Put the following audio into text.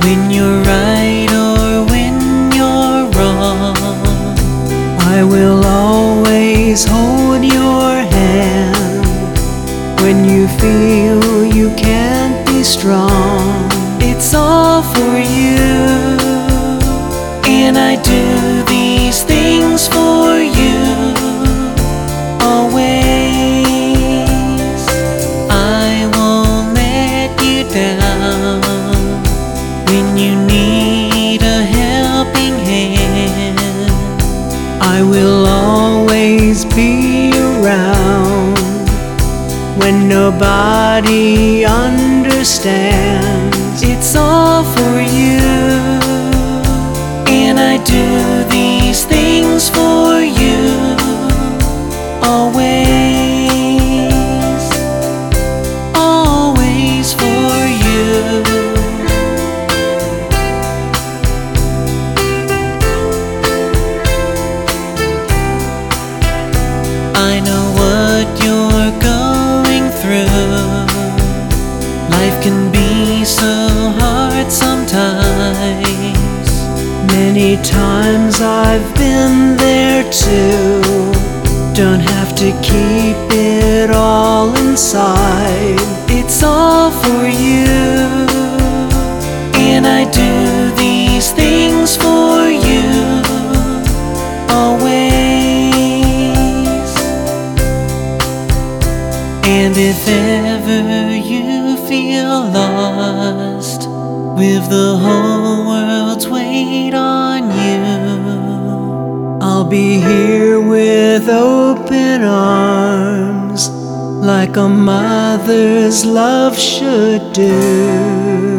when you're right or when you're wrong. I will always hold your hand when you feel you can't be strong. It's all for you, and I do these things for you always. I won't let you down when you need a helping hand. I will always be around when nobody understands. It's all for you, and I do these things for you always, always for you. I know what you're going through. Life can be so hard sometimes. Many times I've been there too. Don't have to keep it all inside. It's all for you, and I do these things for you always. And if ever you feel lost with the whole world's weight on you, I'll be here with open arms, like a mother's love should do.